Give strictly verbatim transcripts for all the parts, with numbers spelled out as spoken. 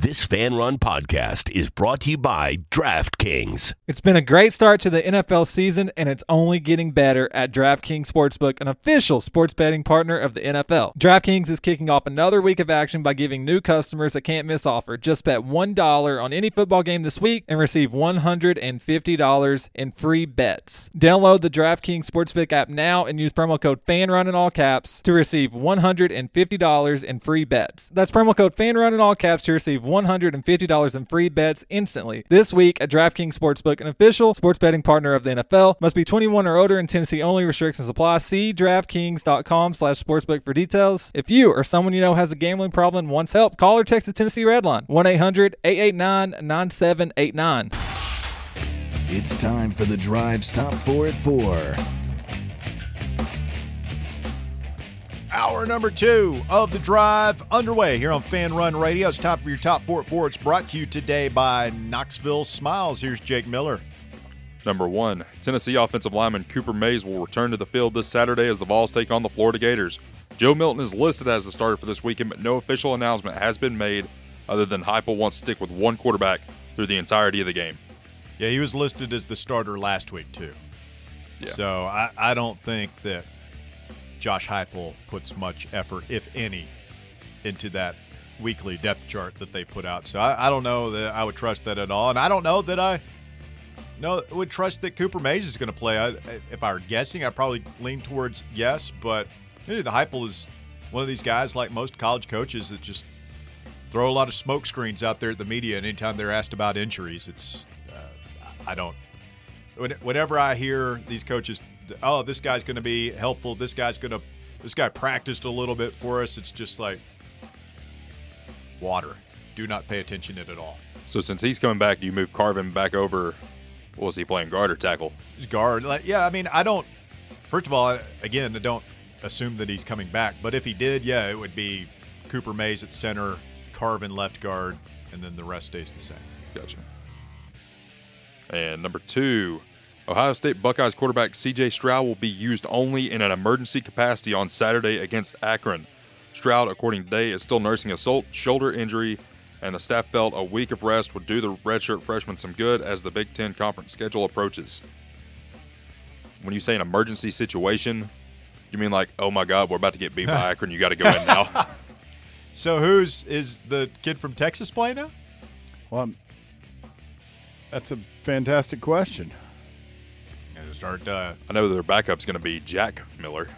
This Fan Run podcast is brought to you by DraftKings. It's been a great start to the N F L season, and it's only getting better at DraftKings Sportsbook, an official sports betting partner of the N F L. DraftKings is kicking off another week of action by giving new customers a can't-miss offer. Just bet one dollar on any football game this week and receive one hundred fifty dollars in free bets. Download the DraftKings Sportsbook app now and use promo code FANRUN in all caps to receive one hundred fifty dollars in free bets. That's promo code FANRUN in all caps to receive one hundred fifty dollars in free bets instantly. This week at DraftKings Sportsbook, an official sports betting partner of the N F L. Must be twenty-one or older in Tennessee only. Restrictions apply. See DraftKings.com slash sportsbook for details. If you or someone you know has a gambling problem and wants help, call or text the Tennessee Red Line, one eight hundred eight eight nine nine seven eight nine. It's time for the Drive's Top four at four. Hour number two of the Drive underway here on Fan Run Radio. It's time for your Top four at four. It's brought to you today by Knoxville Smiles. Here's Jake Miller. Number one, Tennessee offensive lineman Cooper Mays will return to the field this Saturday as the Vols take on the Florida Gators. Joe Milton is listed as the starter for this weekend, but no official announcement has been made other than Heupel wants to stick with one quarterback through the entirety of the game. Yeah, he was listed as the starter last week, too. Yeah. So I, I don't think that Josh Heupel puts much effort, if any, into that weekly depth chart that they put out. So I, I don't know that I would trust that at all. And I don't know that I no, would trust that Cooper Mays is going to play. I, if I were guessing, I'd probably lean towards yes. But you know, the Heupel is one of these guys, like most college coaches, that just throw a lot of smoke screens out there at the media. And anytime they're asked about injuries, it's uh, I don't – whenever I hear these coaches – oh, this guy's going to be helpful. This guy's going to – this guy practiced a little bit for us. It's just like water. Do not pay attention to it at all. So since he's coming back, do you move Carvin back over? What was he playing, guard or tackle? He's guard. Like, yeah, I mean, I don't – first of all, again, I don't assume that he's coming back. But if he did, yeah, it would be Cooper Mays at center, Carvin left guard, and then the rest stays the same. Gotcha. And number two – Ohio State Buckeyes quarterback C J Stroud will be used only in an emergency capacity on Saturday against Akron. Stroud, according to Day, is still nursing a sol- shoulder injury, and the staff felt a week of rest would do the redshirt freshman some good as the Big Ten Conference schedule approaches. When you say an emergency situation, you mean like, oh my God, we're about to get beat by Akron, you got to go in now? So who's is the kid from Texas playing now? Well, I'm, that's a fantastic question. Start. Uh, I know their backup's going to be Jack Miller.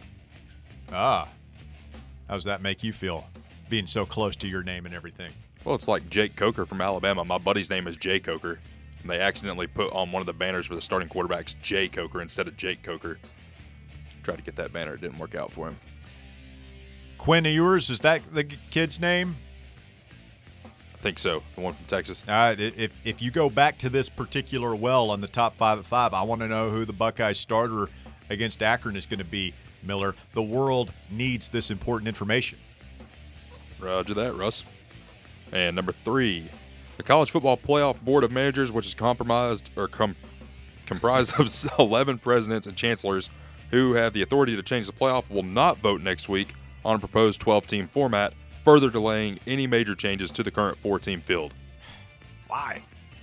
Ah, how does that make you feel, being so close to your name and everything? Well, it's like Jake Coker from Alabama. My buddy's name is Jay Coker, and they accidentally put on one of the banners for the starting quarterbacks Jay Coker instead of Jake Coker. Tried to get that banner, it didn't work out for him. Quinn Ewers, is that the kid's name? I think so, the one from Texas. All right, if if you go back to this particular well on the top five at five, I want to know who the Buckeyes starter against Akron is going to be, Miller. The world needs this important information. Roger that, Russ. And number three, the College Football Playoff Board of Managers, which is compromised or com- comprised of eleven presidents and chancellors who have the authority to change the playoff, will not vote next week on a proposed twelve-team format, further delaying any major changes to the current four-team field. Why?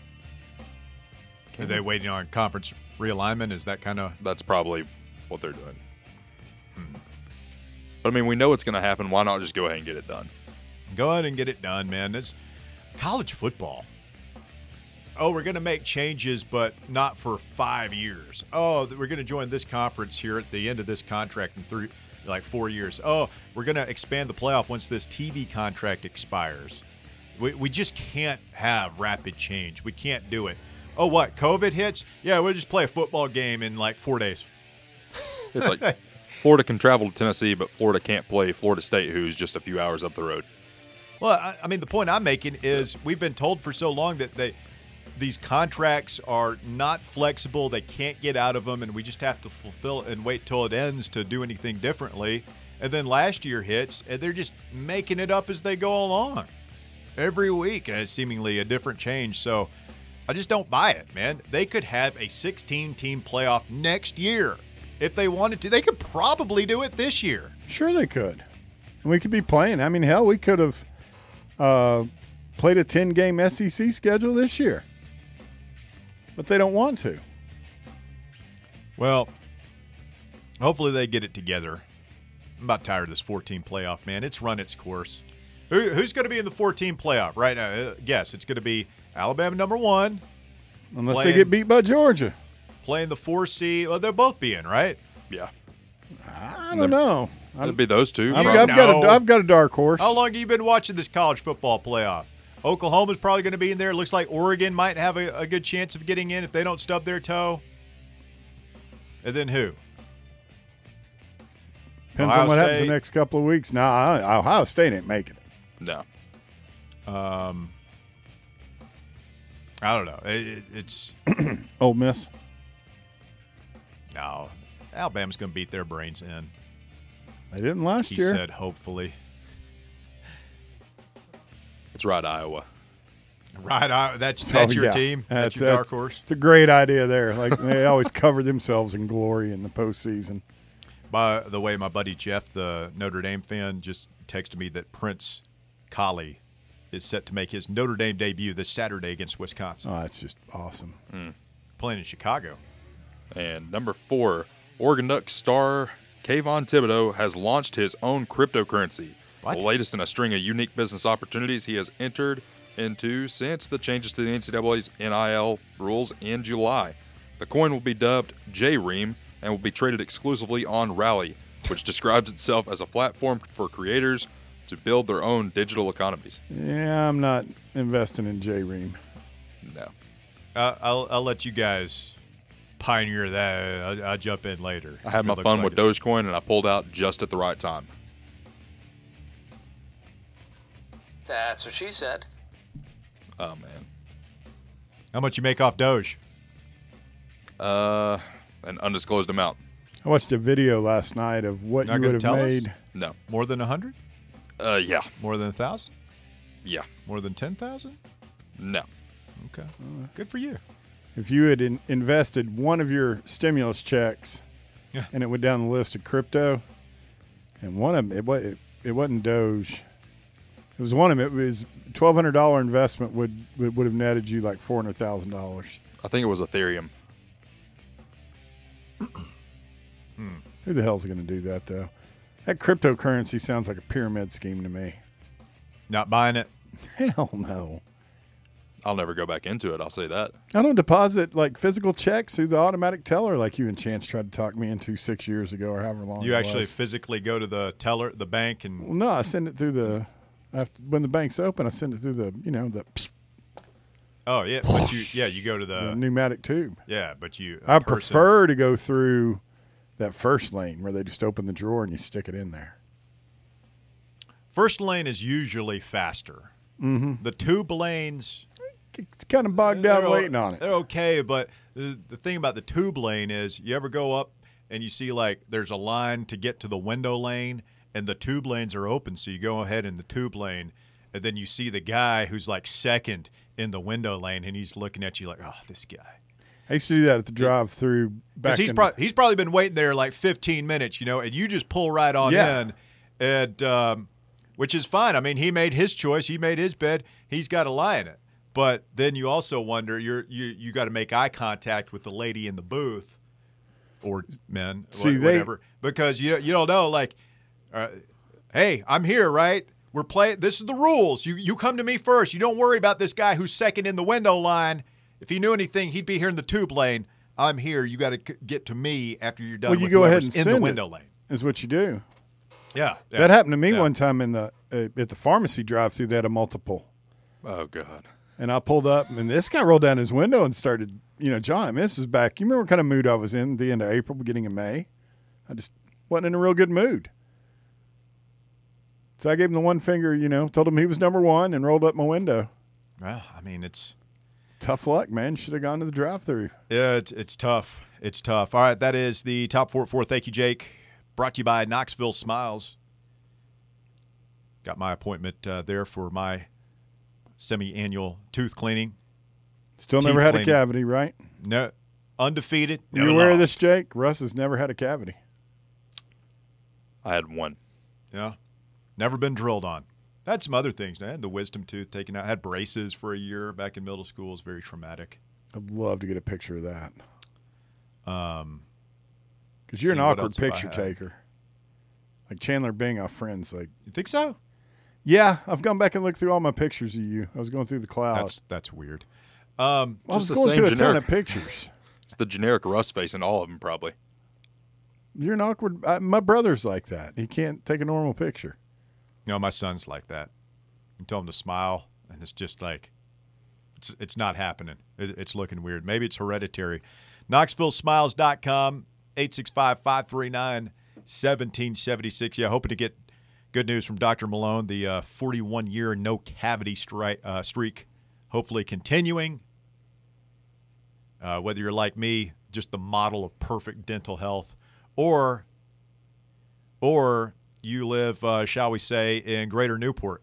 Are they waiting on conference realignment? Is that kind of... That's probably what they're doing. Hmm. But, I mean, we know it's going to happen. Why not just go ahead and get it done? Go ahead and get it done, man. It's college football. Oh, we're going to make changes, but not for five years. Oh, we're going to join this conference here at the end of this contract in three... like four years. Oh, we're going to expand the playoff once this T V contract expires. We we just can't have rapid change. We can't do it. Oh, what? COVID hits? Yeah, we'll just play a football game in like four days. It's like Florida can travel to Tennessee, but Florida can't play Florida State, who's just a few hours up the road. Well, I, I mean, the point I'm making is we've been told for so long that they these contracts are not flexible. They can't get out of them, and we just have to fulfill and wait till it ends to do anything differently. And then last year hits, and they're just making it up as they go along. Every week, uh, seemingly a different change. So I just don't buy it, man. They could have a sixteen-team playoff next year if they wanted to. They could probably do it this year. Sure they could. And we could be playing. I mean, hell, we could have uh, played a ten-game S E C schedule this year. But they don't want to. Well, hopefully they get it together. I'm about tired of this four-team playoff, man. It's run its course. Who, who's going to be in the four-team playoff right now? Uh, guess. It's going to be Alabama number one. Unless playing, they get beat by Georgia. Playing the four seed. Well, they'll both be in, right? Yeah. I don't know. It'd be those two. I've, You I've got know. a, I've got a dark horse. How long have you been watching this college football playoff? Oklahoma's probably going to be in there. It looks like Oregon might have a, a good chance of getting in if they don't stub their toe. And then who? Depends Ohio on what happens State. the next couple of weeks. Nah, Ohio State ain't making it. No. Um, I don't know. It, it, it's Ole Miss. no. Alabama's going to beat their brains in. They didn't last He year. said, hopefully. It's right, Iowa. Right. I, that's that's Oh, your yeah. team. That's, That's- your dark that's- horse. It's a great idea there. Like they always cover themselves in glory in the postseason. By the way, my buddy Jeff, the Notre Dame fan, just texted me that Prince Collie is set to make his Notre Dame debut this Saturday against Wisconsin, Oh, that's just awesome. playing in Chicago. And number four, Oregon Ducks star Kayvon Thibodeau has launched his own cryptocurrency, What? the latest in a string of unique business opportunities he has entered into since the changes to the N C double A's N I L rules in July. The coin will be dubbed J-Ream and will be traded exclusively on Rally, which describes itself as a platform for creators to build their own digital economies. Yeah, I'm not investing in J-Ream. No. Uh, I'll I'll let you guys pioneer that. I'll, I'll jump in later. I had If it my looks fun like with it's- Dogecoin, and I pulled out just at the right time. That's what she said. Oh, man. How much you make off Doge? Uh, an undisclosed amount. I watched a video last night of what Not you gonna would have tell us? made. No. More than a hundred? Uh, yeah. More than a thousand? Yeah. More than ten thousand? No. Okay, good for you. If you had in, invested one of your stimulus checks, Yeah. and it went down the list of crypto, and one of them it, wa- it, it wasn't Doge. It was one of them. It was twelve hundred dollar investment would, would would have netted you like four hundred thousand dollars. I think it was Ethereum. Who the hell's going to do that though? That cryptocurrency sounds like a pyramid scheme to me. Not buying it. Hell no. I'll never go back into it. I'll say that. I don't deposit like physical checks through the automatic teller like you and Chance tried to talk me into six years ago or however long. You it actually was. physically go to the teller, the bank, Well, and no, I send it through the after, when the bank's open. I send it through the you know the, psst, oh yeah, but you yeah you go to the the pneumatic tube. yeah, but you. a I person- prefer to go through that first lane where they just open the drawer and you stick it in there. First lane is usually faster. Mm-hmm. The tube lanes. It's kind of bogged down they're o- waiting on it. They're okay, but the, the thing about the tube lane is you ever go up and you see like there's a line to get to the window lane and the tube lanes are open, so you go ahead in the tube lane and then you see the guy who's like second in the window lane and he's looking at you like, oh, this guy. I used to do that at the drive-through back Because he's, in prob- he's probably been waiting there like fifteen minutes, you know, and you just pull right on Yeah. in, and um, which is fine. I mean, he made his choice. He made his bed. He's got to lie in it. But then you also wonder, you're, you you got to make eye contact with the lady in the booth or men, See, wha- they- whatever, because you you don't know, like, uh, hey, I'm here, right? We're playing. This is the rules. You you come to me first. You don't worry about this guy who's second in the window line. If he knew anything, he'd be here in the tube lane. I'm here. You got to c- get to me after you're done. well, you with go ahead whoever's and in send the window it, lane. is what you do. Yeah, yeah. That happened to me Yeah. one time in the uh, at the pharmacy drive-through. They had a multiple. Oh, God. And I pulled up, and this guy rolled down his window and started, you know, John, I mean, this is back. You remember what kind of mood I was in at the end of April, beginning of May? I just wasn't in a real good mood. So I gave him the one finger, you know, told him he was number one, and rolled up my window. Well, I mean, it's Tough luck, man. Should have gone to the drive-through. yeah, it's it's tough. It's tough. All right, that is the top four at four. Thank you, Jake. Brought to you by Knoxville Smiles. Got my appointment uh, there for my semi-annual tooth cleaning. Still Teeth never had cleaning. a cavity, right? No, undefeated. You never aware of lost. this, Jake? Russ has never had a cavity. I had one. Yeah, never been drilled on. I had some other things. I had the wisdom tooth taken out. I had braces for a year back in middle school. It was very traumatic. I'd love to get a picture of that. Um, Because you're an see, what awkward else have I picture had? taker. Like Chandler Bing, our friends. Like, You think so? yeah, I've gone back and looked through all my pictures of you. I was going through the cloud. That's that's weird. Um, I was just the going same through a ton generic- of pictures. It's the generic Russ face in all of them, probably. You're an awkward. I, my brother's like that. He can't take a normal picture. you know, my son's like that. You tell him to smile, and it's just like it's it's not happening. It, it's looking weird. Maybe it's hereditary. Knoxville Smiles dot com, eight six five, five three nine, one seven seven six. Yeah, hoping to get good news from Doctor Malone. The uh, forty-one year no cavity stri- uh, streak, hopefully continuing. Uh, whether you're like me, just the model of perfect dental health, or or you live, uh, shall we say, in Greater Newport,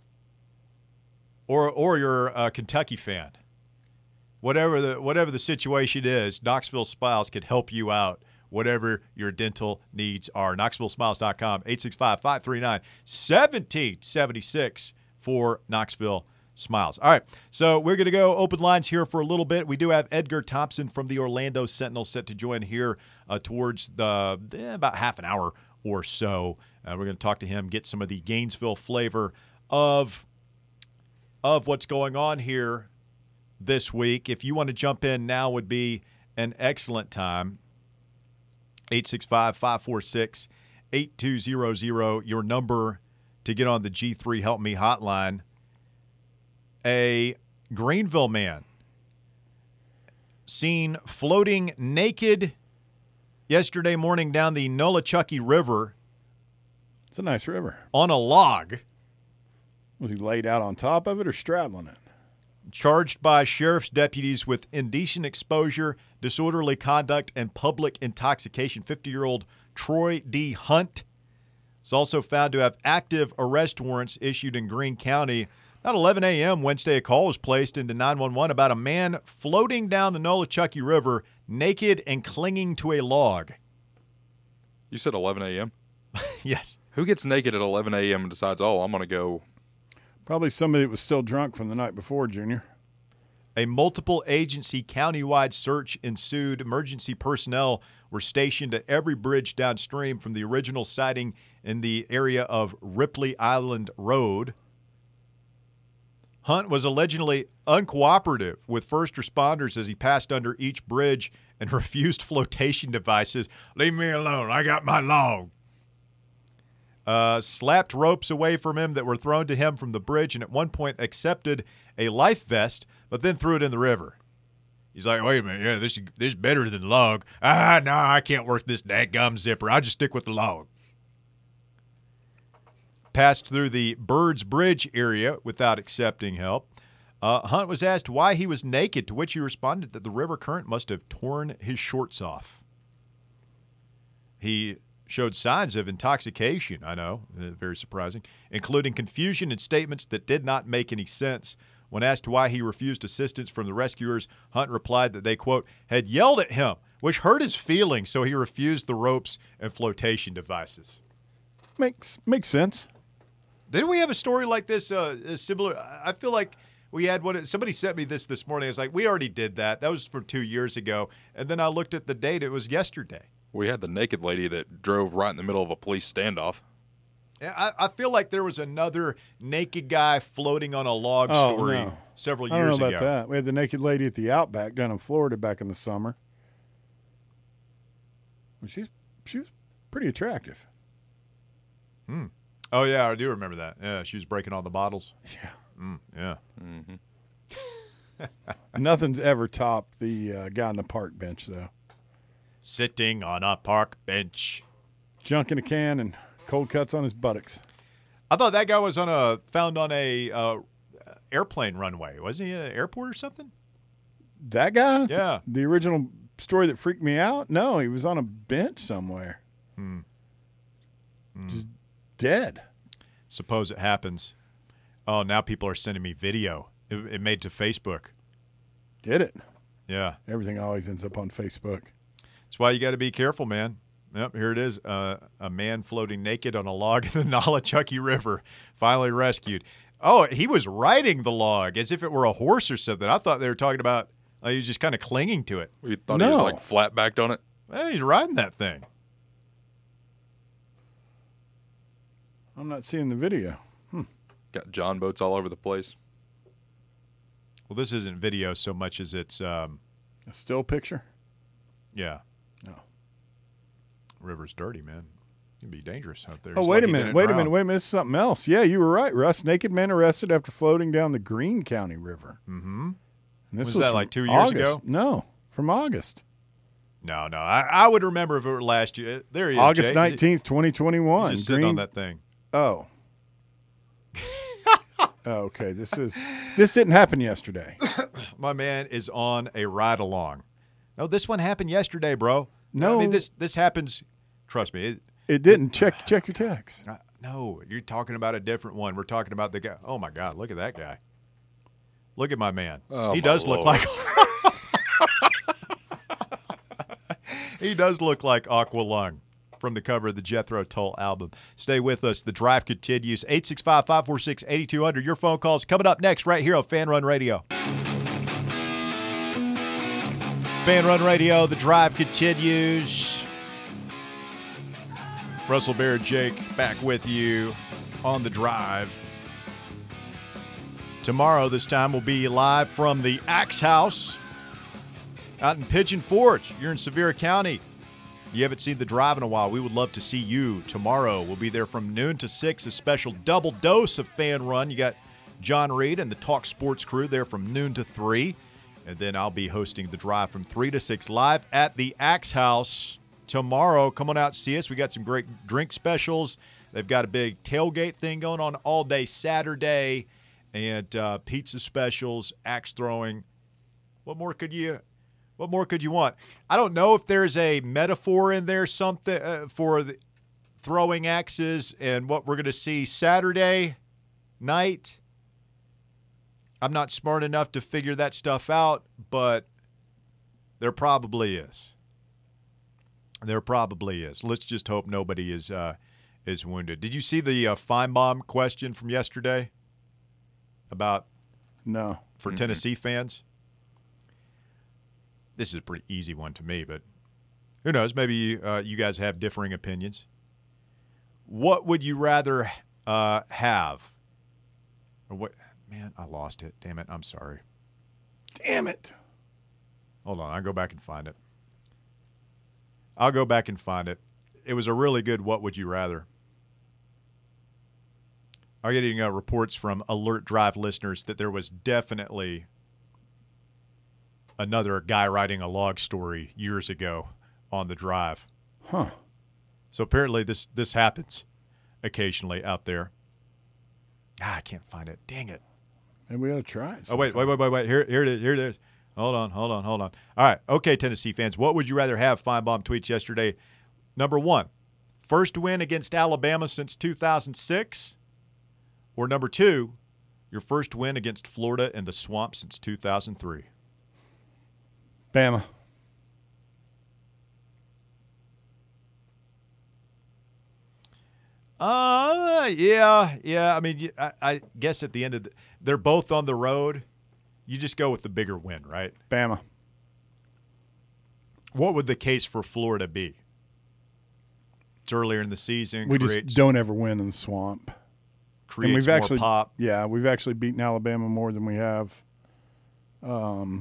or or you're a Kentucky fan. Whatever the whatever the situation is, Knoxville Smiles could help you out. Whatever your dental needs are, Knoxville Smiles dot com, eight six five, five three nine, one seven seven six for Knoxville Smiles. All right, so we're going to go open lines here for a little bit. We do have Edgar Thompson from the Orlando Sentinel set to join here uh, towards the eh, about half an hour or so. Uh, we're going to talk to him, get some of the Gainesville flavor of of what's going on here this week. If you want to jump in now, would be an excellent time. eight six five, five four six, eight two zero zero, your number to get on the G three Help Me hotline. A Greenville man seen floating naked yesterday morning down the Nolichucky River It's a nice river. on a log, Was he laid out on top of it or straddling it? charged by sheriff's deputies with indecent exposure, disorderly conduct, and public intoxication. fifty-year-old Troy D. Hunt is also found to have active arrest warrants issued in Greene County. About eleven a.m. Wednesday, a call was placed into nine one one about a man floating down the Nolichucky River naked and clinging to a log. You said eleven a.m.? Yes. Who gets naked at eleven a.m. and decides, oh, I'm going to go? Probably somebody that was still drunk from the night before, Junior. A multiple agency countywide search ensued. Emergency personnel were stationed at every bridge downstream from the original sighting in the area of Ripley Island Road. Hunt was allegedly uncooperative with first responders as he passed under each bridge and refused flotation devices. Leave me alone. I got my log. Uh, slapped ropes away from him that were thrown to him from the bridge, and at one point accepted a life vest, but then threw it in the river. He's like, wait a minute, yeah, this is, this is better than log. Ah, no, I can't work this dadgum zipper. I'll just stick with the log. Passed through the Birds Bridge area without accepting help. Uh, Hunt was asked why he was naked, to which he responded that the river current must have torn his shorts off. He showed signs of intoxication, I know, uh, very surprising, including confusion and statements that did not make any sense. When asked why he refused assistance from the rescuers, Hunt replied that they, quote, had yelled at him, which hurt his feelings, so he refused the ropes and flotation devices. Makes makes sense. Didn't we have a story like this, uh, similar? I feel like we had one. Somebody sent me this this morning. I was like, we already did that. That was from two years ago. And then I looked at the date. It was yesterday. We had the naked lady that drove right in the middle of a police standoff. Yeah, I, I feel like there was another naked guy floating on a log Oh, story no. several I don't know years about ago. that. We had the naked lady at the Outback down in Florida back in the summer. Well, she's she was pretty attractive. Hmm. Oh, yeah, I do remember that. Yeah, she was breaking all the bottles. Yeah. Mm, yeah. Nothing's ever topped the uh, guy on the park bench, though. Sitting on a park bench. Junk in a can and cold cuts on his buttocks. I thought that guy was on a found on a uh, airplane runway. Wasn't he at an airport or something? That guy? Yeah. The original story that freaked me out? No, he was on a bench somewhere. Hmm. Just dead. Suppose it happens. Oh, now people are sending me video. It, it made to Facebook. Did it? Yeah. Everything always ends up on Facebook. That's why you got to be careful, man. Yep, here it is. Uh, a man floating naked on a log in the Nolichucky River, finally rescued. Oh, he was riding the log as if it were a horse or something. I thought they were talking about uh, he was just kind of clinging to it. We thought No. he was like flat backed on it. Well, he's riding that thing. I'm not seeing the video. Got John boats all over the place. Well, this isn't video so much as it's, um, A still picture? yeah. No. River's dirty, man. It can be dangerous out there. Oh, It's wait lucky a he minute. didn't Wait a drown. minute. Wait a minute. This is something else. Yeah, you were right, Russ. Naked man arrested after floating down the Greene County River. Mm-hmm. And this Was that from like two years August. ago? No, from August. No, no. I, I would remember if it were last year. There he is, August Jay. nineteenth, twenty twenty-one. He's just sitting on that thing. Oh. Oh, okay. This is this didn't happen yesterday. My man is on a ride along. No, this one happened yesterday, bro. No. I mean this this happens. Trust me. It, It didn't. Check check your text. uh, no, you're talking about a different one. We're talking about the guy. Oh my God, look at that guy. Look at my man. Oh, he my does look Lord. like. He does look like Aqualung from the cover of the Jethro Tull album. Stay with us. The drive continues. eight six five, five four six, eight two zero zero. Your phone calls coming up next right here on Fan Run Radio. Fan Run Radio. The drive continues. Russell Bear, Jake, back with you on the drive. Tomorrow, this time, we'll be live from the Axe House out in Pigeon Forge. You're in Sevier County. You haven't seen the drive in a while. We would love to see you tomorrow. We'll be there from noon to six, a special double dose of Fan Run. You got John Reed and the Talk Sports crew there from noon to three. And then I'll be hosting the drive from three to six live at the Axe House tomorrow. Come on out and see us. We got some great drink specials. They've got a big tailgate thing going on all day Saturday, and uh, pizza specials, axe throwing. What more could you What more could you want? I don't know if there's a metaphor in there something uh, for the throwing axes and what we're going to see Saturday night. I'm not smart enough to figure that stuff out, but there probably is. There probably is. Let's just hope nobody is uh, is wounded. Did you see the uh, Feinbaum question from yesterday about No. for Mm-hmm. Tennessee fans? This is a pretty easy one to me, but who knows? Maybe uh, you guys have differing opinions. What would you rather uh, have? Or what? Man, I lost it. Damn it. I'm sorry. Damn it. Hold on. I'll go back and find it. I'll go back and find it. It was a really good what would you rather. I'm getting uh, reports from Alert Drive listeners that there was definitely another guy writing a log story years ago on the drive. Huh. So apparently this this happens occasionally out there. Ah, I can't find it. Dang it. Maybe we ought to try it. Oh, wait, wait, wait, wait, wait. Here, here it is. Here it is. Hold on, hold on, hold on. All right. Okay, Tennessee fans, what would you rather have? Feinbaum tweets yesterday. Number one, first win against Alabama since two thousand six. Or number two, your first win against Florida in the Swamp since two thousand three. Bama. Uh, yeah, yeah. I mean, I, I guess at the end of the, they're both on the road. You just go with the bigger win, right? Bama. What would the case for Florida be? It's earlier in the season. We creates, just don't ever win in the swamp. creates and we've more actually, pop. Yeah, we've actually beaten Alabama more than we have um,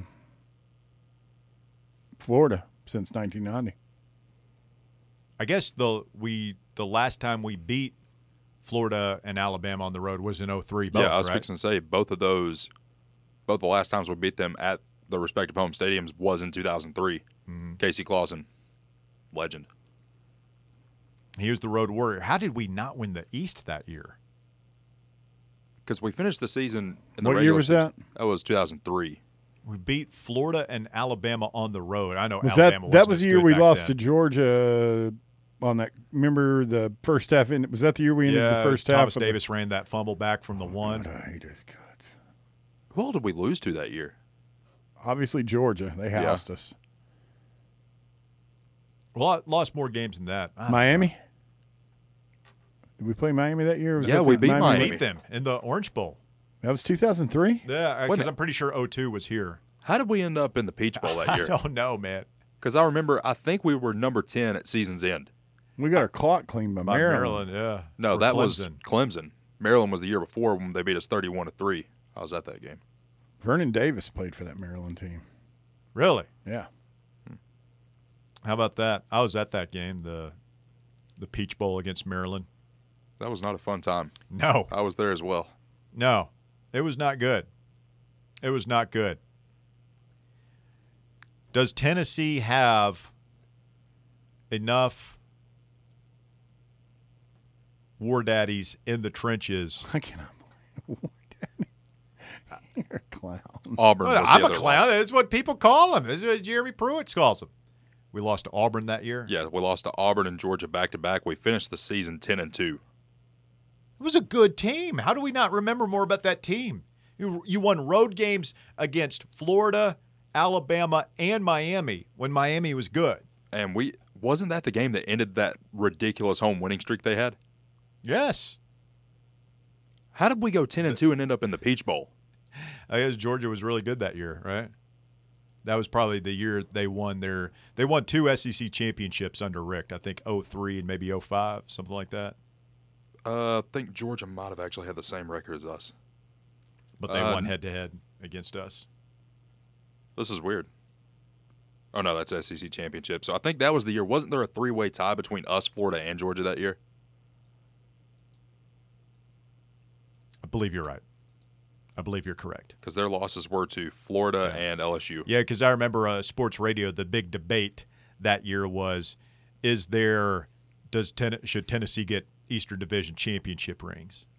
Florida since nineteen ninety. I guess the we the last time we beat Florida and Alabama on the road was in oh three. Both, yeah, I was right? fixing to say both of those, both the last times we beat them at the respective home stadiums was in two thousand three. Mm-hmm. Casey Clausen, legend. He was the road warrior. How did we not win the East that year? Because we finished the season in the What year regular was season. that? That was two thousand three. We beat Florida and Alabama on the road. I know Was Alabama that that wasn't was as the year good we back lost to then. Georgia on that? Remember the first half? In, was that the year we ended Yeah, the first Thomas half? Davis ran that fumble back from the one. God, I hate his guts. Who all did we lose to that year? Obviously Georgia. They housed us. Well, lost more games than that. I Miami? Did we play Miami that year? Or was Yeah, that we the beat Miami. beat them in the Orange Bowl. That was two thousand three? Yeah, When- because I'm pretty sure oh two was here. How did we end up in the Peach Bowl that I year? don't know, man. Because I remember, I think we were number ten at season's end. We got our clock cleaned by, By Maryland. Maryland, yeah. No, Or that was Clemson. Clemson. Maryland was the year before when they beat us thirty-one to three. I was at that game. Vernon Davis played for that Maryland team. Really? Yeah. How about that? I was at that game, the the Peach Bowl against Maryland. That was not a fun time. No, I was there as well. no, it was not good. It was not good. Does Tennessee have enough war daddies in the trenches? I cannot believe You're a clown. Auburn Well, was I'm the a other clown. loss. That's what people call him. That's what Jeremy Pruitt calls him. We lost to Auburn that year. Yeah, we lost to Auburn and Georgia back to back. We finished the season ten and two. It was a good team. How do we not remember more about that team? You, you won road games against Florida, Alabama, and Miami when Miami was good. And we wasn't that the game that ended that ridiculous home winning streak they had? Yes. How did we go ten and two and end up in the Peach Bowl? I guess Georgia was really good that year, right? That was probably the year they won their – they won two S E C championships under Richt. I think oh three and maybe oh five, something like that. Uh, I think Georgia might have actually had the same record as us. But they Uh, won head-to-head against us. This is weird. Oh, no, that's S E C championship. So I think that was the year. Wasn't there a three-way tie between us, Florida, and Georgia that year? I believe you're right. I believe you're correct. Because their losses were to Florida and L S U. Yeah, because I remember uh, sports radio. The big debate that year was: Is there does ten, should Tennessee get Eastern Division championship rings?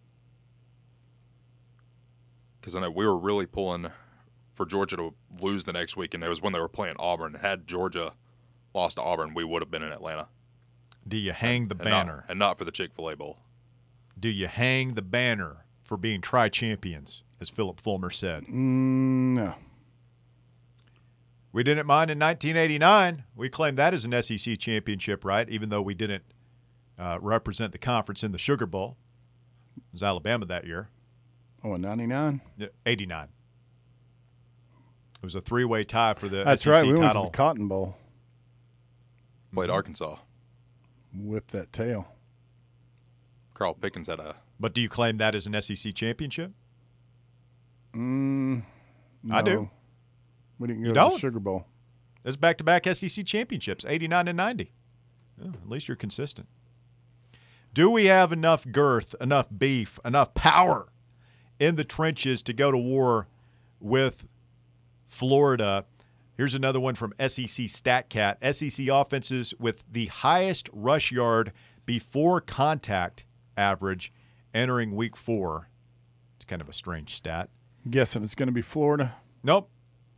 Because I know we were really pulling for Georgia to lose the next week, and it was when they were playing Auburn. Had Georgia lost to Auburn, we would have been in Atlanta. Do you hang the And banner? not, and not for the Chick-fil-A Bowl. Do you hang the banner for being tri-champions, as Philip Fulmer said? Mm, no. We didn't mind in nineteen eighty-nine. We claimed that as an S E C championship, right? Even though we didn't uh, represent the conference in the Sugar Bowl. It was Alabama that year. Oh, in ninety-nine? Yeah, eighty-nine. It was a three-way tie for the That's S E C right. We went to title. the Cotton Bowl. Played Arkansas. Whipped that tail. Carl Pickens had a But do you claim that as an S E C championship? Mm, I do. no. We didn't go You to the don't? Sugar Bowl. It's back-to-back S E C championships, eighty-nine and ninety. Oh, at least you're consistent. Do we have enough girth, enough beef, enough power in the trenches to go to war with Florida? Here's another one from S E C StatCat. S E C offenses with the highest rush yard before contact average entering week four. It's kind of a strange stat. I'm guessing it's going to be Florida. Nope.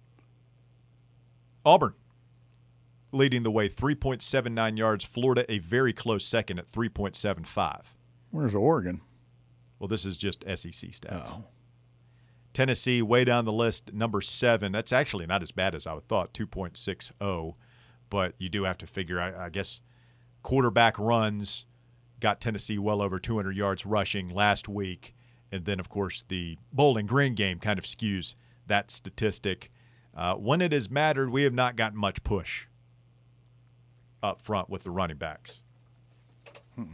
Auburn leading the way, three point seven nine yards. Florida a very close second at three point seven five. Where's Oregon? Well, this is just S E C stats. Oh. Tennessee way down the list, number seven. That's actually not as bad as I would thought, two point six oh. But you do have to figure, I, I guess, quarterback runs got Tennessee well over two hundred yards rushing last week. And then, of course, the Bowling Green game kind of skews that statistic. Uh, when it has mattered, we have not gotten much push up front with the running backs. Hmm.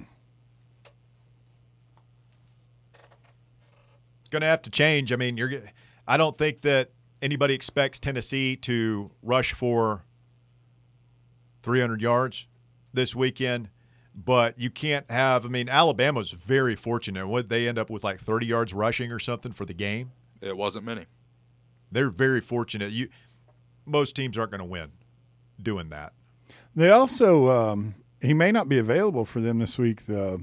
Going to have to change. I mean, you're. I don't think that anybody expects Tennessee to rush for three hundred yards this weekend, but you can't have. I mean, Alabama's very fortunate. Would they end up with like thirty yards rushing or something for the game? It wasn't many. They're very fortunate. You, most teams aren't going to win doing that. They also, um, he may not be available for them this week. The,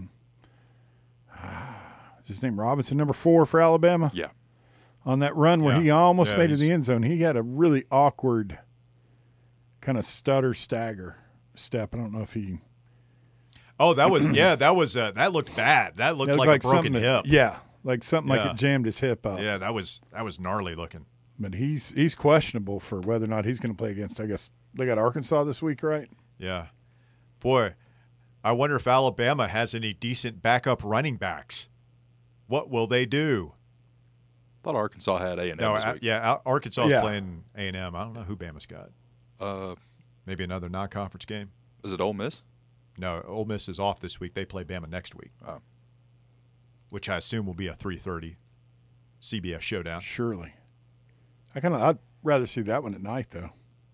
is his name Robinson, number four for Alabama? Yeah. On that run where Yeah. he almost Yeah, made it in he's- the end zone, he had a really awkward kind of stutter stagger step. I don't know if he Oh, that was yeah. That was uh, that looked bad. That looked that like, looked a broken something hip. that- yeah, like something like Yeah. it jammed his hip up. Yeah, that was that was gnarly looking. But he's he's questionable for whether or not he's going to play against. I guess they got Arkansas this week, right? Yeah. Boy, I wonder if Alabama has any decent backup running backs. What will they do? I thought Arkansas had A and M No, this uh, week. yeah, Arkansas is Yeah. playing A and M. I don't know who Bama's got. Uh, Maybe another non-conference game. is it Ole Miss? No, Ole Miss is off this week. They play Bama next week, Oh. which I assume will be a three thirty C B S showdown. Surely. I kind of. I'd rather see that one at night, though.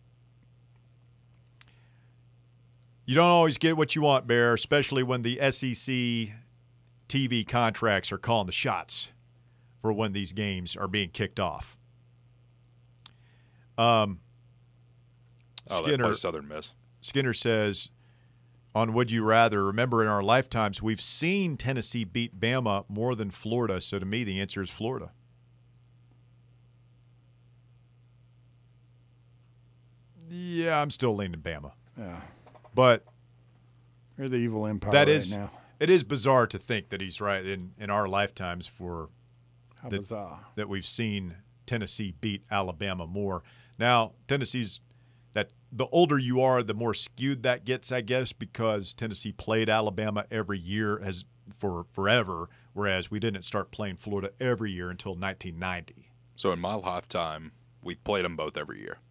You don't always get what you want, Bear, especially when the S E C T V contracts are calling the shots for when these games are being kicked off. Um, Oh, they Skinner, play Southern Miss. Skinner says, on Would You Rather, remember in our lifetimes, we've seen Tennessee beat Bama more than Florida. So to me, the answer is Florida. Yeah, I'm still leaning Bama. Yeah. But They're the evil empire that right is, now. it is bizarre to think that he's right in, in our lifetimes for How that- bizarre. that we've seen Tennessee beat Alabama more. Now, Tennessee's that the older you are, the more skewed that gets, I guess, because Tennessee played Alabama every year as for forever, whereas we didn't start playing Florida every year until nineteen ninety. So in my lifetime, we played them both every year.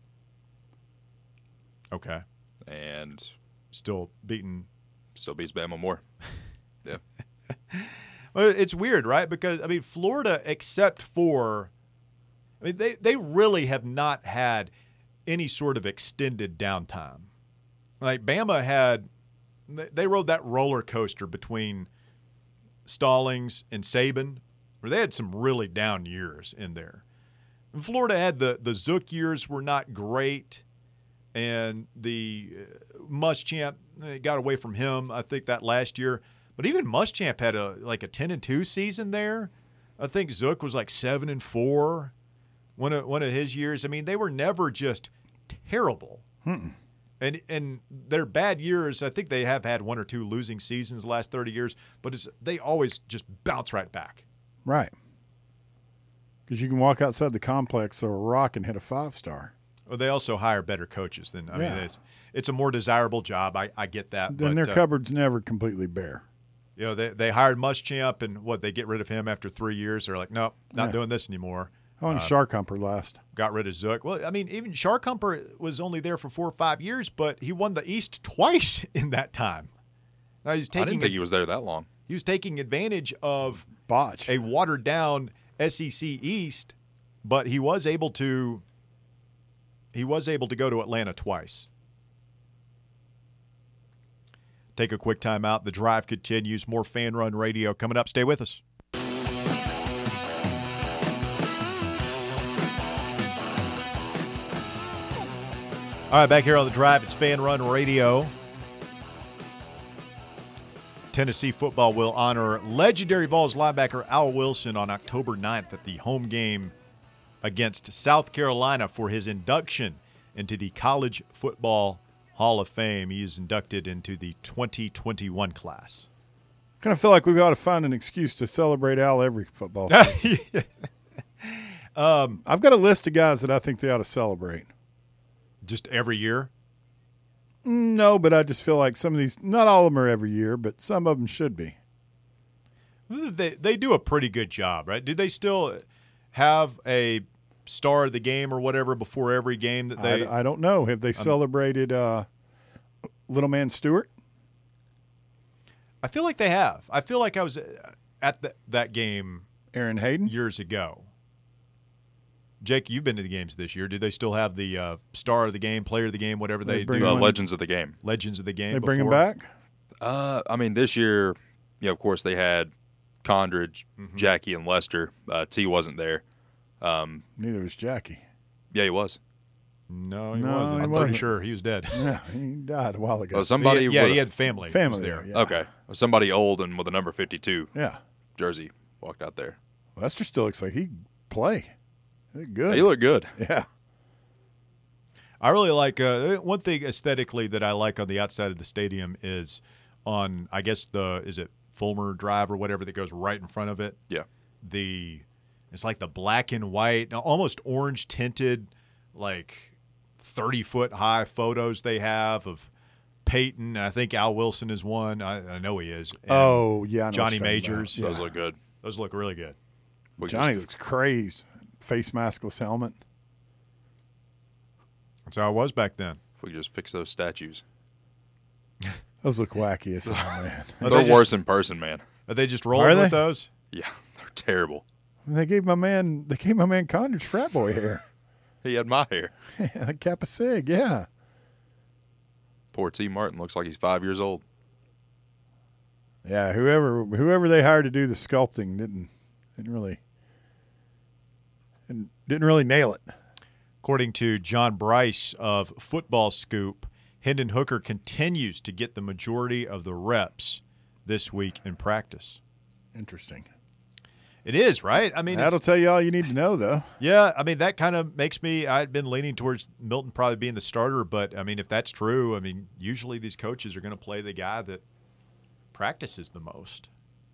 Okay. And Still beating. still beats Bama more. Yeah. Well, it's weird, right? Because, I mean, Florida, except for, I mean, they, they really have not had any sort of extended downtime. Like, Bama had, they, they rode that roller coaster between Stallings and Saban, where they had some really down years in there. And Florida had the, the Zook years were not great, and the uh, Muschamp they got away from him, I think, that last year. But even Muschamp had a like a ten and two season there. I think Zook was like seven and four one of one of his years. I mean, they were never just terrible. Mm-mm. And and their bad years, I think they have had one or two losing seasons the last thirty years, but it's, they always just bounce right back. Right. Because you can walk outside the complex, throw a rock, and hit a five-star. Well, they also hire better coaches than I Yeah. mean, it's it's a more desirable job. I, I get that. Then but, their uh, cupboard's never completely bare. You know, they they hired Muschamp, and what they get rid of him after three years. They're like, nope, not Yeah. doing this anymore. How long did Sharkhumper last? Got rid of Zook. Well, I mean, even Sharkhumper was only there for four or five years, but he won the East twice in that time. Now he's I taking didn't think he was there that long. he was taking advantage of Botch. a watered down S E C East, but he was able to he was able to go to Atlanta twice. Take a quick time out. The drive continues. More Fan Run Radio coming up. Stay with us. All right, back here on the drive, it's Fan Run Radio. Tennessee football will honor legendary Vols linebacker Al Wilson on October ninth at the home game against South Carolina for his induction into the College Football Hall of Fame. He is inducted into the twenty twenty-one class. kind of feel like we ought to find an excuse to celebrate Al every football season. um, I've got a list of guys that I think they ought to celebrate. just every year? No, but I just feel like some of these, not all of them are every year, but some of them should be. They they do a pretty good job, right? Do they still have a star of the game or whatever before every game that they? I, I don't know. Have they celebrated uh, Little Man Stewart? I feel like they have. I feel like I was at the, that game Aaron Hayden? years ago. Jake, you've been to the games this year. Do they still have the uh, star of the game, player of the game, whatever they, They bring do? Uh, him- legends of the game. Legends of the game. They bring him before? back? Uh, I mean, this year, you know, of course, they had Condridge, Mm-hmm. Jackie, and Lester. Uh, T wasn't there. Um, Neither was Jackie. yeah, he was. No, he No, wasn't. he I'm pretty wasn't. sure he was dead. Yeah, he died a while ago. Oh, somebody. yeah, with he a- had family. Family was there. there, yeah. Okay, somebody old and with a number fifty-two Yeah. jersey walked out there. Lester still looks like he can play. They're good. He looked good. yeah. I really like uh, one thing aesthetically that I like on the outside of the stadium is on, I guess the is it Fulmer Drive or whatever that goes right in front of it. Yeah. The it's like the black and white, almost orange tinted, like thirty foot high photos they have of Peyton, and I think Al Wilson is one. I, I know he is. And Oh, yeah. I know Johnny what you're talking Majors. about. Those Yeah. look good. Those look really good. We Johnny just- looks crazed. Face maskless helmet. That's how it was back then. if we could just fix those statues. Those look wacky as hell, man. Are They're they worse in person, man. Are they just Are rolling they? with those? Yeah, they're terrible. They gave my man. They gave my man Condridge frat boy hair. He had my hair. Yeah, Kappa Sig. Yeah. Poor T. Martin looks like he's five years old. Yeah. Whoever whoever they hired to do the sculpting didn't didn't really didn't, didn't really nail it. According to John Bryce of Football Scoop, Hendon Hooker continues to get the majority of the reps this week in practice. Interesting. It is, right? I mean, That'll it's- tell you all you need to know, though. yeah, I mean, that kind of makes me – I'd been leaning towards Milton probably being the starter, but, I mean, if that's true, I mean, usually these coaches are going to play the guy that practices the most.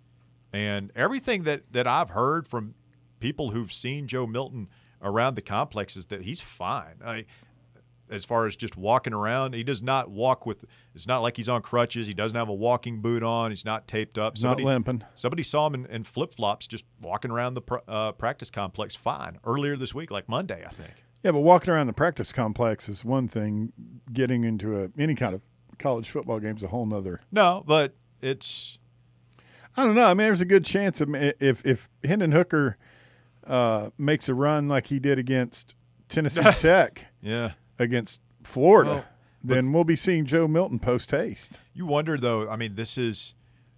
And everything that, that I've heard from people who've seen Joe Milton around the complex is that he's fine. I, as far as just walking around, he does not walk with – it's not like he's on crutches. He doesn't have a walking boot on. He's not taped up. He's not limping. Somebody saw him in, in flip-flops just walking around the pr- uh, practice complex fine earlier this week, like Monday, I think. Yeah, but walking around the practice complex is one thing. Getting into a, any kind of college football game is a whole nother. No, but it's I don't know. I mean, there's a good chance of, if if Hendon Hooker uh, makes a run like he did against Tennessee Tech, yeah. against Florida, Well, then we'll be seeing Joe Milton post haste. You wonder, though, I mean, this is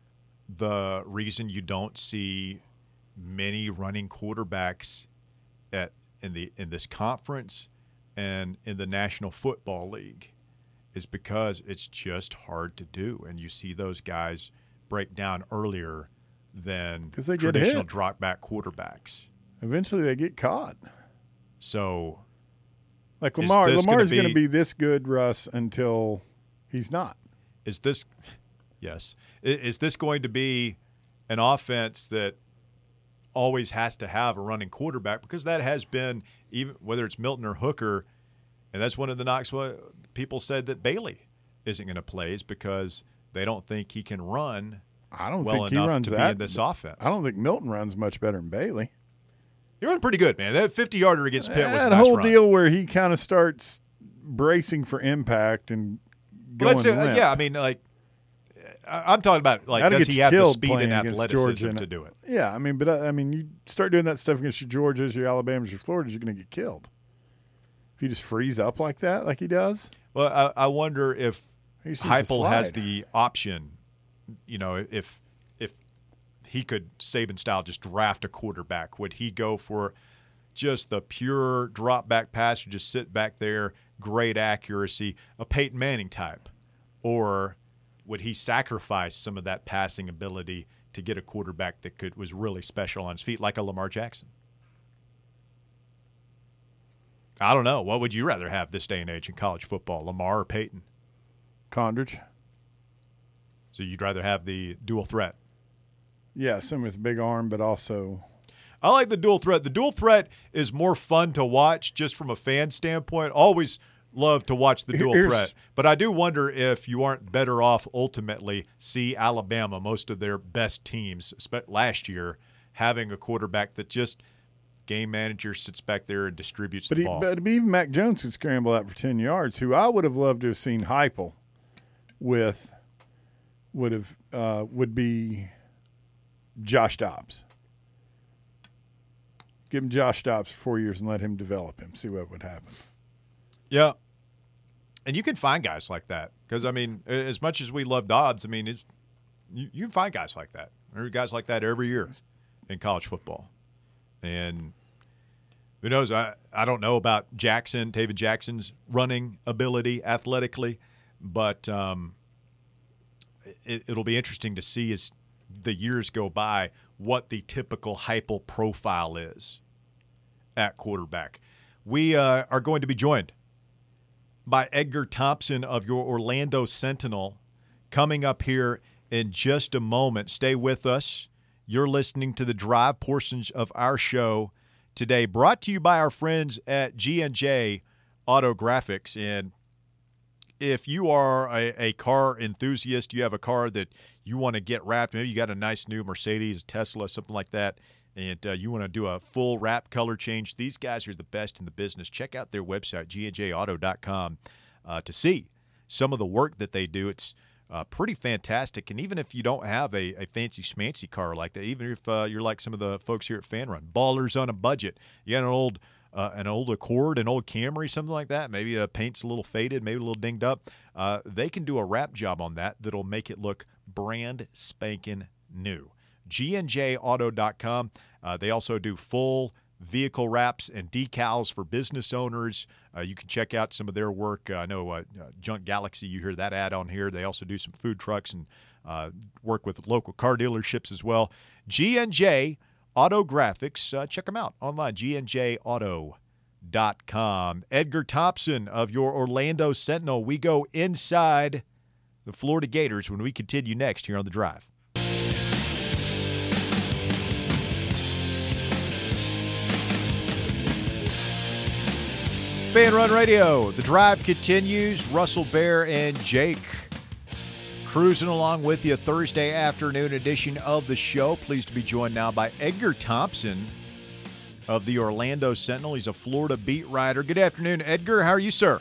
the reason you don't see many running quarterbacks at in the in this conference and in the National Football League is because it's just hard to do. And you see those guys break down earlier than 'Cause they get traditional hit. drop back quarterbacks. Eventually, they get caught. So Like Is Lamar, this gonna Lamar's going to be- be this good, Russ, until he's not. is this yes I- is this going to be an offense that always has to have a running quarterback, because that has been, even whether it's Milton or Hooker, and that's one of the knocks. What people said that Bailey isn't going to play is because they don't think he can run I don't well think he enough runs to be that. in this offense. I don't think Milton runs much better than Bailey. He ran pretty good, man. That fifty-yarder against Pitt was a That nice whole run. deal where he kind of starts bracing for impact and Well, going that's- uh, limp. yeah, I mean, like I- I'm talking about like That'll does get he you have the killed speed playing and against athleticism Georgia and- to do it? Yeah, I mean, but uh, I mean, you start doing that stuff against your Georgias, your Alabamas, your Floridas, you're going to get killed. If you just freeze up like that, like he does, Well, I, I wonder if he just needs to Heupel has slide. the option, you know, if if he could Saban style just draft a quarterback, would he go for just the pure drop back pass, or just sit back there, great accuracy, a Peyton Manning type, or would he sacrifice some of that passing ability to get a quarterback that could was really special on his feet, like a Lamar Jackson? I don't know. What would you rather have this day and age in college football, Lamar or Peyton? Condridge. So you'd rather have the dual threat? Yeah, some with a big arm, but also I like the dual threat. The dual threat is more fun to watch just from a fan standpoint. Always love to watch the dual Here's- threat. But I do wonder if you aren't better off ultimately, see Alabama, most of their best teams spe- last year, having a quarterback that just game manager sits back there and distributes But, the he, ball. but even Mac Jones could scramble out for ten yards, who I would have loved to have seen Heupel with would have uh, would be Josh Dobbs. Give him Josh Dobbs for four years and let him develop him, see what would happen. Yeah. And you can find guys like that because, I mean, as much as we love Dobbs, I mean, it's, you, you can find guys like that. There are guys like that every year in college football. And who knows? I, I don't know about Jackson, David Jackson's running ability athletically, but um, it, it'll be interesting to see as the years go by what the typical Heupel profile is at quarterback. We uh, are going to be joined by Edgar Thompson of your Orlando Sentinel coming up here in just a moment. Stay with us. You're listening to the Drive portions of our show today, brought to you by our friends at G and J Auto Graphics. And if you are a, a car enthusiast, you have a car that you want to get wrapped, maybe you got a nice new Mercedes, Tesla, something like that, and uh, you want to do a full wrap color change, these guys are the best in the business. Check out their website, G N J auto dot com, uh, to see some of the work that they do. It's uh, pretty fantastic. And even if you don't have a, a fancy schmancy car like that, even if uh, you're like some of the folks here at Fan Run, ballers on a budget, you got an old uh, an old Accord, an old Camry, something like that, maybe a paint's a little faded, maybe a little dinged up, uh, they can do a wrap job on that that'll make it look brand spanking new. G N J auto dot com. Uh, they also do full vehicle wraps and decals for business owners. Uh, you can check out some of their work. Uh, I know uh, uh, Junk Galaxy, you hear that ad on here. They also do some food trucks and uh, work with local car dealerships as well. G N J Auto Graphics. Uh, check them out online, G N J auto dot com. Edgar Thompson of your Orlando Sentinel. We go inside the Florida Gators when we continue next here on The Drive. Fan Run Radio. The Drive continues. Russell Bear and Jake cruising along with you. Thursday afternoon edition of the show. Pleased to be joined now by Edgar Thompson of the Orlando Sentinel. He's a Florida beat writer. Good afternoon, Edgar. How are you, sir?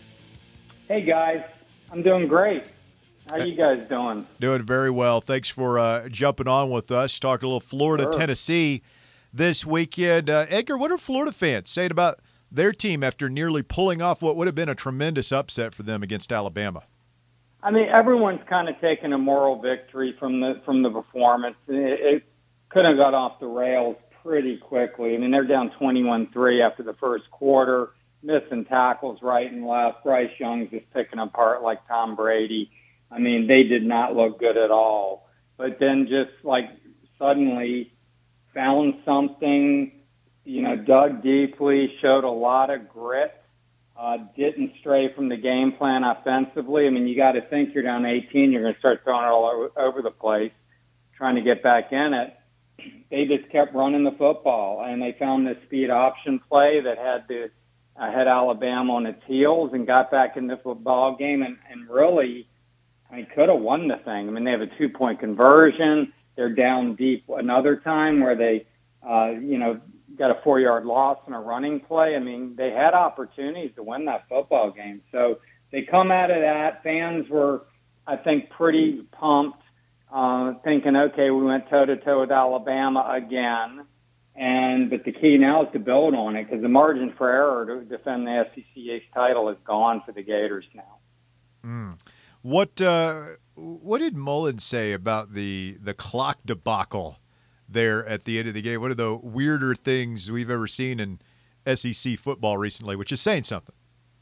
Hey, guys. I'm doing great. How are you guys doing? Doing very well. Thanks for uh, jumping on with us. Talk a little Florida, Sure. Tennessee this weekend. Uh, Edgar, what are Florida fans saying about their team after nearly pulling off what would have been a tremendous upset for them against Alabama? I mean, everyone's kind of taken a moral victory from the from the performance. It, it could have got off the rails pretty quickly. I mean, they're down twenty-one three after the first quarter, missing tackles right and left. Bryce Young's just picking apart like Tom Brady. I mean, they did not look good at all. But then just like suddenly found something, you know, dug deeply, showed a lot of grit, uh, didn't stray from the game plan offensively. I mean, you got to think you're down eighteen, you're going to start throwing it all over, over the place, trying to get back in it. They just kept running the football, and they found this speed option play that had the uh, had Alabama on its heels and got back in the football game and, and really, I mean, could have won the thing. I mean, they have a two-point conversion. They're down deep another time where they, uh, you know, got a four-yard loss on a running play. I mean, they had opportunities to win that football game. So they come out of that. Fans were, I think, pretty pumped, uh, thinking, okay, we went toe-to-toe with Alabama again. And but the key now is to build on it because the margin for error to defend the S E C East title is gone for the Gators now. Mm. What uh, what did Mullen say about the the clock debacle there at the end of the game? One of the weirder things we've ever seen in S E C football recently, which is saying something.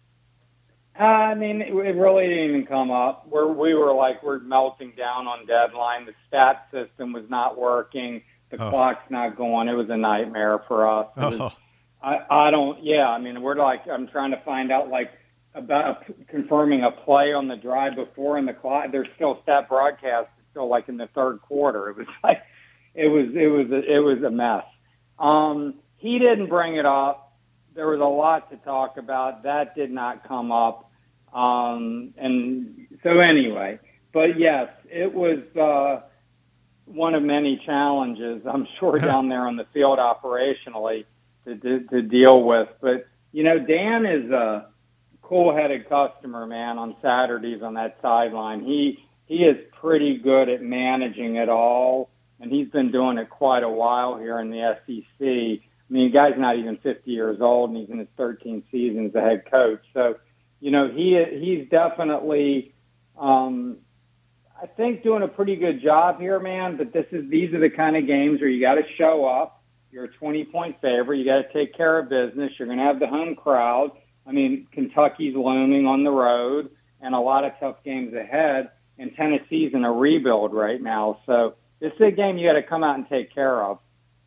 Uh, I mean, it, it really didn't even come up. We're, we were like, we're melting down on deadline. The stat system was not working. The oh. clock's not going. It was a nightmare for us. It was, Oh. I, I don't, yeah, I mean, we're like, I'm trying to find out, like, about confirming a play on the drive before, and the clock, there's still stat broadcast, still like in the third quarter. It was like, it was, it was, a, it was a mess. Um, he didn't bring it up. There was a lot to talk about. That did not come up. Um, and so anyway, but yes, it was, uh, one of many challenges, I'm sure, down there on the field operationally to, to, to deal with. But, you know, Dan is a cool-headed customer, man, on Saturdays on that sideline. He he is pretty good at managing it all, and he's been doing it quite a while here in the S E C. I mean, the guy's not even fifty years old, and he's in his thirteenth season as a head coach. So, you know, he he's definitely um, – I think doing a pretty good job here, man, but this is these are the kind of games where you got to show up. You're a twenty-point favorite. You got to take care of business. You're going to have the home crowd. I mean, Kentucky's looming on the road and a lot of tough games ahead, and Tennessee's in a rebuild right now. So this is a game you got to come out and take care of.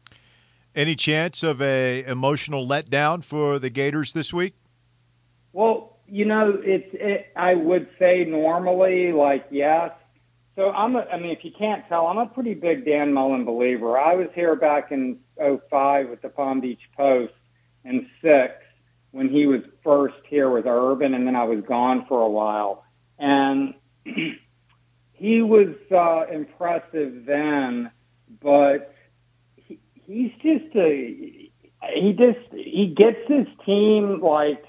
Any chance of a emotional letdown for the Gators this week? Well, you know, it's it, I would say normally, like, yes. So, I'm a, I mean, if you can't tell, I'm a pretty big Dan Mullen believer. I was here back in oh five with the Palm Beach Post and six when he was first here with Urban, and then I was gone for a while. And he was uh, impressive then, but he, he's just a he just he gets his team like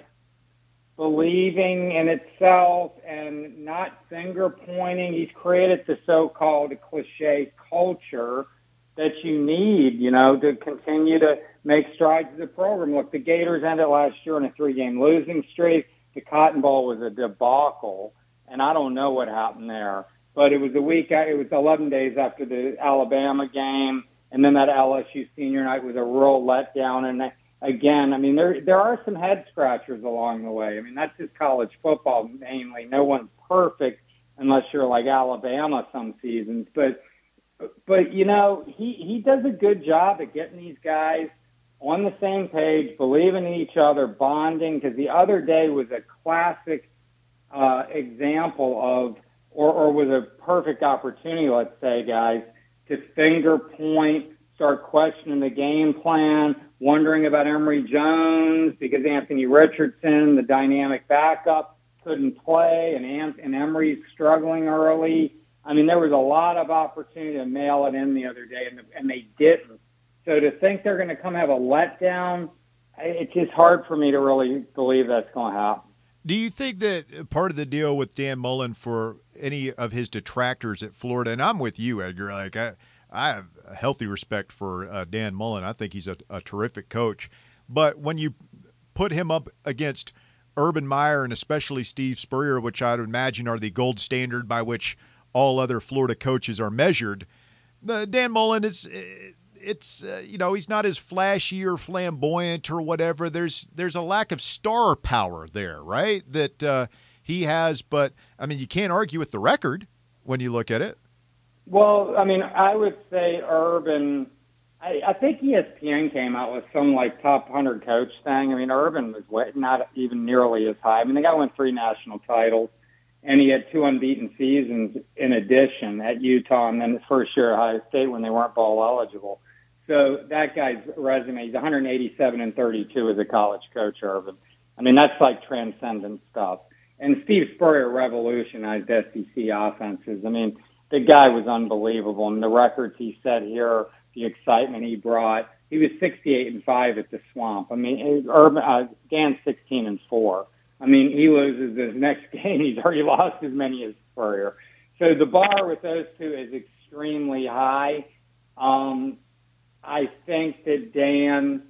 believing in itself and not finger pointing. He's created the so-called cliche culture that you need, you know, to continue to make strides as a program. Look, the Gators ended last year on a three-game losing streak. The Cotton Bowl was a debacle, and I don't know what happened there. But it was a week, it was eleven days after the Alabama game, and then that L S U senior night was a real letdown. And again, I mean, there there are some head scratchers along the way. I mean, that's just college football mainly. No one's perfect unless you're like Alabama some seasons. But, but you know, he, he does a good job at getting these guys on the same page, believing in each other, bonding, because the other day was a classic uh, example of, or, or was a perfect opportunity, let's say, guys, to finger point, start questioning the game plan, wondering about Emory Jones because Anthony Richardson, the dynamic backup, couldn't play, and, Ant- and Emory's struggling early. I mean, there was a lot of opportunity to mail it in the other day, and, and they didn't. So to think they're going to come have a letdown, it's just hard for me to really believe that's going to happen. Do you think that part of the deal with Dan Mullen for any of his detractors at Florida, and I'm with you, Edgar, like I, I have a healthy respect for uh, Dan Mullen. I think he's a, a terrific coach. But when you put him up against Urban Meyer and especially Steve Spurrier, which I would imagine are the gold standard by which all other Florida coaches are measured, the Dan Mullen is – it's, uh, you know, he's not as flashy or flamboyant or whatever. There's there's a lack of star power there, right, that uh, he has. But, I mean, you can't argue with the record when you look at it. Well, I mean, I would say Urban, I, I think E S P N came out with some, like, top one hundred coach thing. I mean, Urban was way, not even nearly as high. I mean, the guy won three national titles, and he had two unbeaten seasons in addition at Utah and then his first year at Ohio State when they weren't bowl eligible. So that guy's resume, he's one eighty-seven and thirty-two as a college coach, Urban. I mean, that's like transcendent stuff. And Steve Spurrier revolutionized S E C offenses. I mean, the guy was unbelievable. And the records he set here, the excitement he brought, he was sixty-eight and five at the Swamp. I mean, Urban, uh, Dan's sixteen and four. I mean, he loses his next game. He's already lost as many as Spurrier. So the bar with those two is extremely high. Um, I think that Dan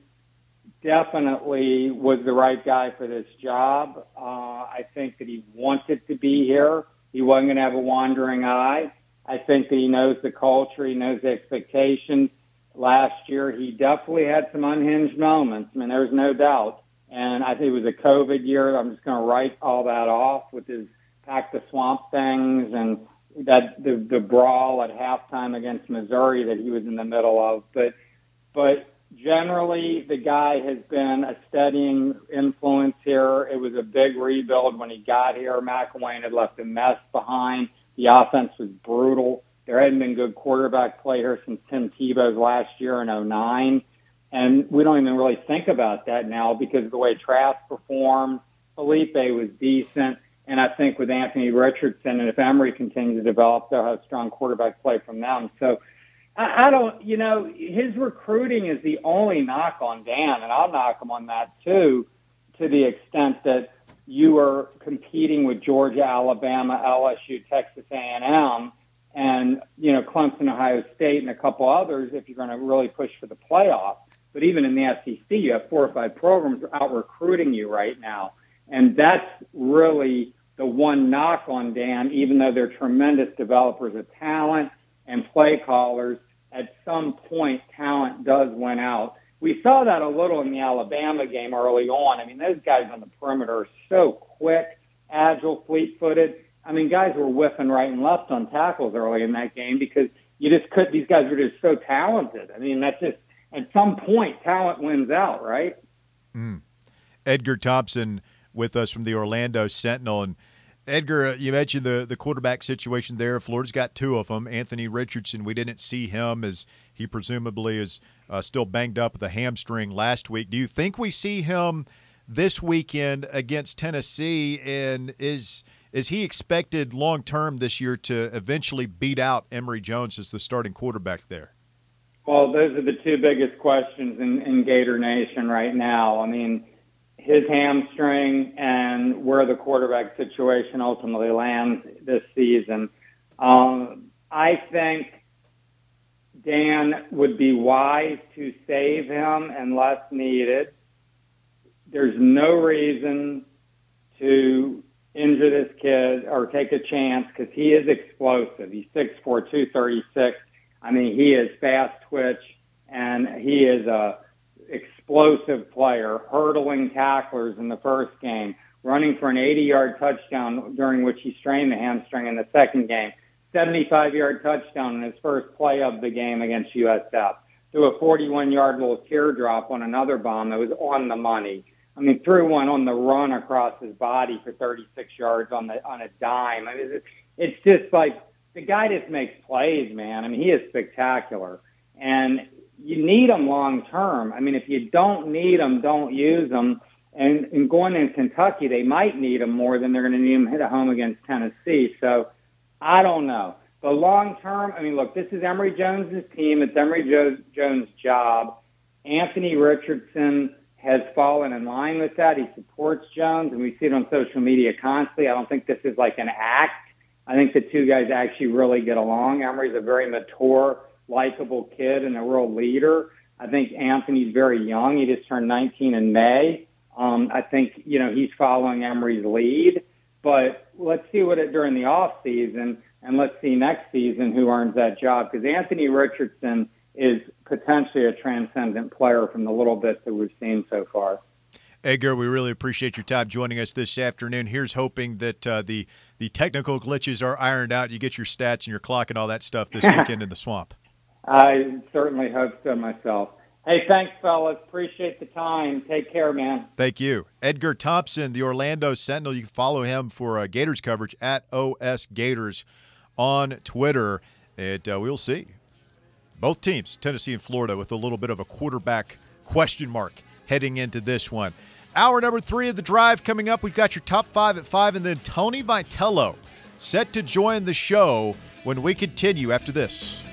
definitely was the right guy for this job. Uh, I think that he wanted to be here. He wasn't going to have a wandering eye. I think that he knows the culture. He knows the expectations. Last year, he definitely had some unhinged moments. I mean, there's no doubt. And I think it was a COVID year. I'm just going to write all that off with his pack the swamp things and that the, the brawl at halftime against Missouri that he was in the middle of. But but generally, the guy has been a steadying influence here. It was a big rebuild when he got here. McElwain had left a mess behind. The offense was brutal. There hadn't been good quarterback play here since Tim Tebow's last year in oh nine. And we don't even really think about that now because of the way Trask performed. Felipe was decent. And I think with Anthony Richardson, and if Emory continues to develop, they'll have strong quarterback play from them. So I, I don't, you know, his recruiting is the only knock on Dan, and I'll knock him on that too, to the extent that you are competing with Georgia, Alabama, L S U, Texas A and M, and, you know, Clemson, Ohio State, and a couple others if you're going to really push for the playoff. But even in the S E C, you have four or five programs out recruiting you right now. And that's really the one knock on Dan, even though they're tremendous developers of talent and play callers. At some point, talent does win out. We saw that a little in the Alabama game early on. I mean, those guys on the perimeter are so quick, agile, fleet-footed. I mean, guys were whiffing right and left on tackles early in that game because you just couldn't. These guys were just so talented. I mean, that's just at some point, talent wins out, right? Mm. Edgar Thompson with us from the Orlando Sentinel. And Edgar, you mentioned the, the quarterback situation there. Florida's got two of them. Anthony Richardson, we didn't see him as he presumably is uh, still banged up with a hamstring last week. Do you think we see him this weekend against Tennessee, and is is he expected long term this year to eventually beat out Emory Jones as the starting quarterback there? Well, those are the two biggest questions in, in Gator Nation right now. I mean, his hamstring and where the quarterback situation ultimately lands this season. Um, I think Dan would be wise to save him unless needed. There's no reason to injure this kid or take a chance because he is explosive. He's six four, two thirty-six. I mean, he is fast twitch, and he is a explosive player, hurdling tacklers in the first game, running for an eighty-yard touchdown during which he strained the hamstring in the second game, seventy-five-yard touchdown in his first play of the game against U S F, threw a forty-one-yard little teardrop on another bomb that was on the money. I mean, threw one on the run across his body for thirty-six yards on the on a dime. I mean, it's, it's just like the guy just makes plays, man. I mean, he is spectacular. And you need him long term. I mean, if you don't need him, don't use him. And, and going in Kentucky, they might need him more than they're going to need him hit a home against Tennessee. So I don't know. But long term, I mean, look, this is Emory Jones' team. It's Emory jo- Jones' job. Anthony Richardson has fallen in line with that. He supports Jones, and we see it on social media constantly. I don't think this is like an act. I think the two guys actually really get along. Emory's a very mature, likable kid and a real leader. I think Anthony's very young. He just turned nineteen in May. Um, I think, you know, he's following Emory's lead. But let's see what it during the off season, and let's see next season who earns that job. Because Anthony Richardson is potentially a transcendent player from the little bit that we've seen so far. Edgar, we really appreciate your time joining us this afternoon. Here's hoping that uh, the the technical glitches are ironed out. You get your stats and your clock and all that stuff this weekend in the swamp. I certainly hope so myself. Hey, thanks, fellas. Appreciate the time. Take care, man. Thank you. Edgar Thompson, the Orlando Sentinel. You can follow him for uh, Gators coverage at O S Gators on Twitter. And uh, we'll see. Both teams, Tennessee and Florida, with a little bit of a quarterback question mark heading into this one. Hour number three of the drive coming up. We've got your top five at five, and then Tony Vitello set to join the show when we continue after this.